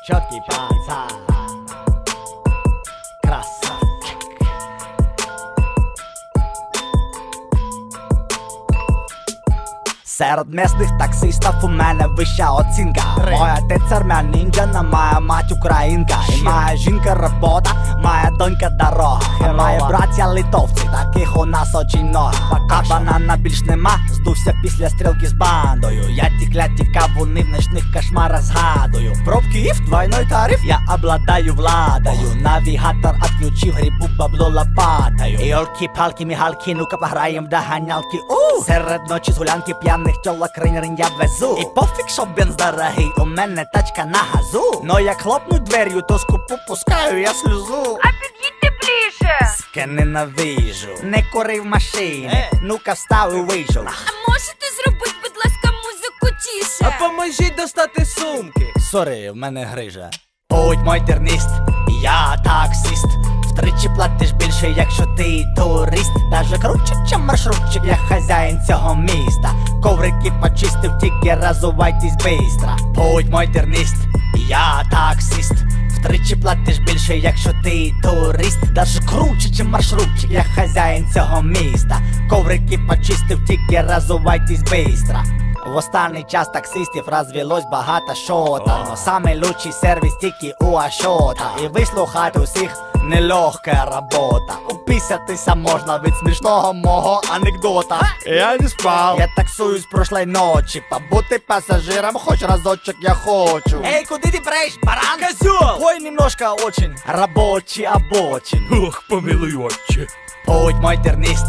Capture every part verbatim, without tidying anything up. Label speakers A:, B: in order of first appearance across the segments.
A: Чоткий пацан, красавчик. Серед місних таксистів у мене вища оцінка. Моя отець армян ніндзя, моя мать українка. І моя жінка робота, моя донька дорога. І мої браття литовці, таких у нас очень много. А банана більш нема, здувся після стрілки з бандою. Я ті кляті кавуни в ночних кошмарах згадую. Пробки і в двойной тариф, я обладаю владою. Навігатор отключив, грибу бабло лопатою. Йолки-палки, мігалки, ну-ка пограєм в доганялки. У серед ночі з гулянки п'яних тьолок ринь-ринь я везу. І пофіг, що бенз дорогий, у мене тачка на газу. Но як хлопну двер'ю, то скупу пускаю я сльозу.
B: А під'їдьте ближче.
A: Ска ненавижу, не кури в машині, е. Ну-ка встав і вийшов.
B: А можете зробити, будь ласка, музику тише?
C: А поможіть достати сумки.
A: Сорі, в мене грижа. Будь мой тернист, я таксист. Втричі платиш більше, якщо ти турист. Даже круче, чим маршрутчик, я хазяїн цього міста. Коврики почистив, тільки разувайтесь бистро. Будь мой тернист, я таксист. Втричі платиш більше, якщо ти турист. Даже круче, чим маршрутчик, я хазяїн цього міста. Коврики почистив, тільки разувайтесь бистро. В останній час таксистів розвелось багато шота. Но самий лучший сервіс тільки у Ашота. І вислухати усіх нелегка робота. Уписатися можна від смішного мого анекдота. Я не спав, я таксую з прошлої ночі. Побути пасажиром хоч разочок я хочу. Ей, куди ти преш, баран?
C: Козёл!
A: Ой, немножко очень рабочий обочин.
C: Ох, помилуй, отче.
A: Будь мой тернист,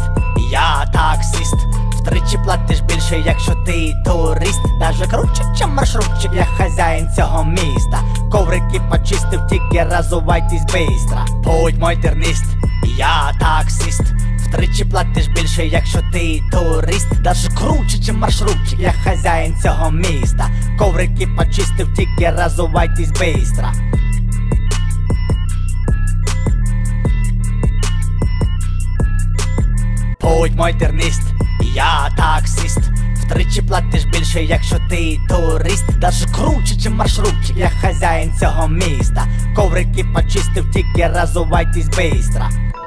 A: я таксист. Втричі платиш більше, якщо ти турист. Даже круче, чим маршрутчик, я хазяїн цього міста. Коврики почистив, тільки разувайтесь бистро. Будь мой тернист, я таксист. Втричі платиш більше, якщо ти турист. Даже круче, чим маршрутчик, я хазяїн цього міста. Коврики почистив, тільки разувайтесь бистро. Будь мой тернист, я таксист. Втричі платиш більше, якщо ти турист. Даже круче, чим маршрутчик, я хазяїн цього міста. Коврики почистив, тільки разувайтесь бистро.